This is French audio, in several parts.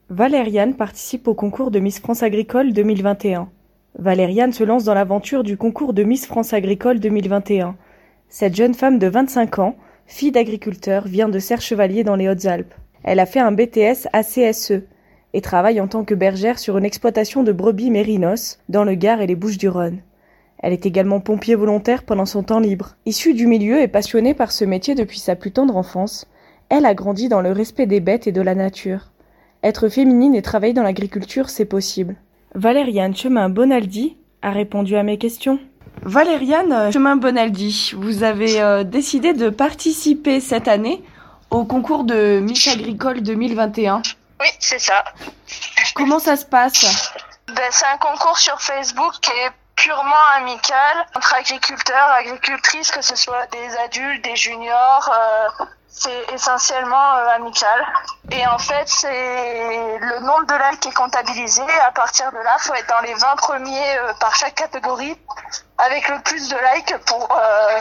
Valériane participe au concours de Miss France Agricole 2021. Valériane se lance dans l'aventure du concours de Miss France Agricole 2021. Cette jeune femme de 25 ans, fille d'agriculteur, vient de Serre-Chevalier dans les Hautes-Alpes. Elle a fait un BTS ACSE et travaille en tant que bergère sur une exploitation de brebis mérinos dans le Gard et les Bouches-du-Rhône. Elle est également pompier volontaire pendant son temps libre. Issue du milieu et passionnée par ce métier depuis sa plus tendre enfance, elle a grandi dans le respect des bêtes et de la nature. Être féminine et travailler dans l'agriculture, c'est possible. Valériane Chemin-Bonaldi a répondu à mes questions. Valériane Chemin-Bonaldi, vous avez décidé de participer cette année au concours de Miss Agricole 2021. Oui, c'est ça. Comment ça se passe ? C'est un concours sur Facebook qui est purement amical entre agriculteurs, agricultrices, que ce soit des adultes, des juniors. C'est essentiellement amical. Et en fait, c'est le nombre de likes qui est comptabilisé. À partir de là, il faut être dans les 20 premiers par chaque catégorie, avec le plus de likes pour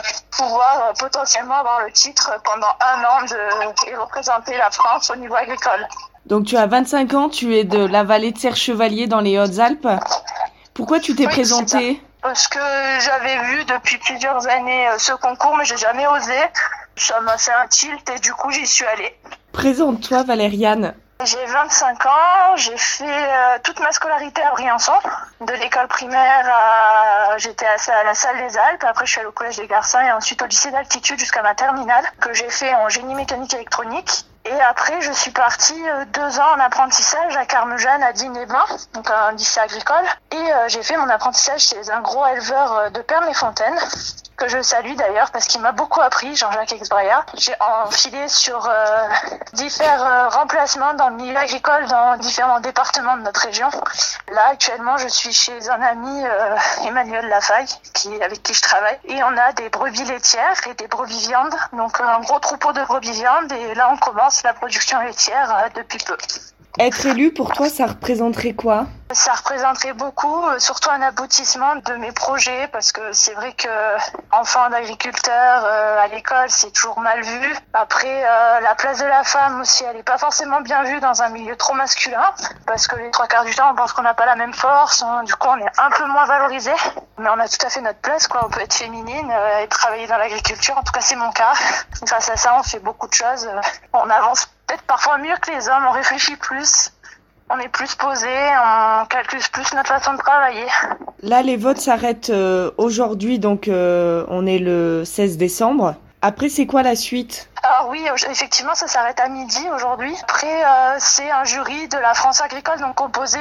pouvoir potentiellement avoir le titre pendant un an et représenter la France au niveau agricole. Donc tu as 25 ans, tu es de la vallée de Serre-Chevalier dans les Hautes-Alpes. Pourquoi tu t'es présentée ? Parce que j'avais vu depuis plusieurs années ce concours, mais j'ai jamais osé. Ça m'a fait un tilt et du coup j'y suis allée. Présente-toi Valériane. J'ai 25 ans, j'ai fait toute ma scolarité à Briançon, de l'école primaire j'étais à la salle des Alpes, après je suis allée au collège des Garçons et ensuite au lycée d'altitude jusqu'à ma terminale, que j'ai fait en génie mécanique électronique. Et après, je suis partie 2 ans en apprentissage à Carmejeanne, à Digne-les-Bains, donc un lycée agricole. Et j'ai fait mon apprentissage chez un gros éleveur de Pernes-les-Fontaines, que je salue d'ailleurs parce qu'il m'a beaucoup appris, Jean-Jacques Exbraya. J'ai enfilé sur différents remplacements dans le milieu agricole dans différents départements de notre région. Là, actuellement, je suis chez un ami, Emmanuel Lafaille, avec qui je travaille. Et on a des brebis laitières et des brebis viandes, donc un gros troupeau de brebis viandes. Et là, on commence la production laitière depuis peu. Être élu, pour toi, ça représenterait quoi ? Ça représenterait beaucoup, surtout un aboutissement de mes projets, parce que c'est vrai que enfant d'agriculteur à l'école, c'est toujours mal vu. Après, la place de la femme aussi, elle est pas forcément bien vue dans un milieu trop masculin, parce que les 3/4 du temps, on pense qu'on n'a pas la même force, du coup, on est un peu moins valorisé, mais on a tout à fait notre place, quoi. On peut être féminine et travailler dans l'agriculture, en tout cas, c'est mon cas. Grâce à ça, on fait beaucoup de choses. On avance peut-être parfois mieux que les hommes, on réfléchit plus. On est plus posé, on calcule plus notre façon de travailler. Là, les votes s'arrêtent aujourd'hui, donc on est le 16 décembre. Après, c'est quoi la suite ? Alors oui, effectivement, ça s'arrête à midi aujourd'hui. Après, c'est un jury de la France agricole, donc composé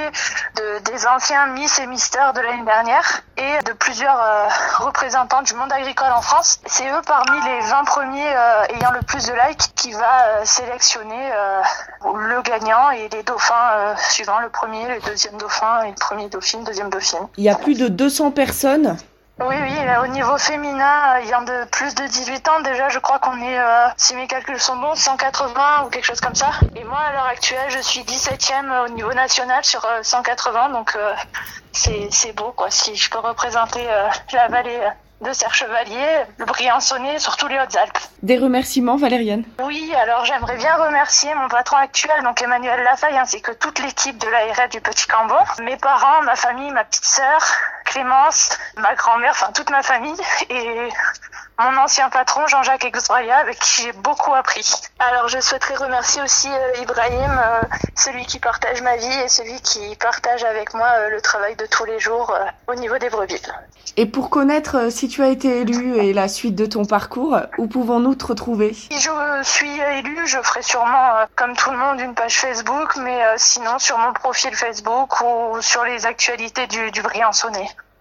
des anciens Miss et Mister de l'année dernière et de plusieurs représentants du monde agricole en France. C'est eux, parmi les 20 premiers ayant le plus de likes, qui va sélectionner le gagnant et les dauphins suivant, le premier, le deuxième dauphin et le premier dauphine, deuxième dauphine. Il y a plus de 200 personnes. Oui, au niveau féminin, ayant de plus de 18 ans, déjà, je crois qu'on est, si mes calculs sont bons, 180 ou quelque chose comme ça. Et moi, à l'heure actuelle, je suis 17e au niveau national sur 180, donc c'est beau, quoi. Si je peux représenter la vallée de Serre-Chevalier, le Briançonnais, surtout les Hautes-Alpes. Des remerciements, Valériane ? Oui, alors j'aimerais bien remercier mon patron actuel, donc Emmanuel Lafaille, ainsi que toute l'équipe de l'ARF du Petit Cambon, mes parents, ma famille, ma petite sœur, Clémence, ma grand-mère, enfin toute ma famille, et mon ancien patron Jean-Jacques Exbraya, avec qui j'ai beaucoup appris. Alors je souhaiterais remercier aussi Ibrahim, celui qui partage ma vie et celui qui partage avec moi le travail de tous les jours au niveau des brebis. Et pour connaître si tu as été élu et la suite de ton parcours, où pouvons-nous te retrouver ? Si je suis élu, je ferai sûrement, comme tout le monde, une page Facebook, mais sinon sur mon profil Facebook ou sur les actualités du Briançonnais.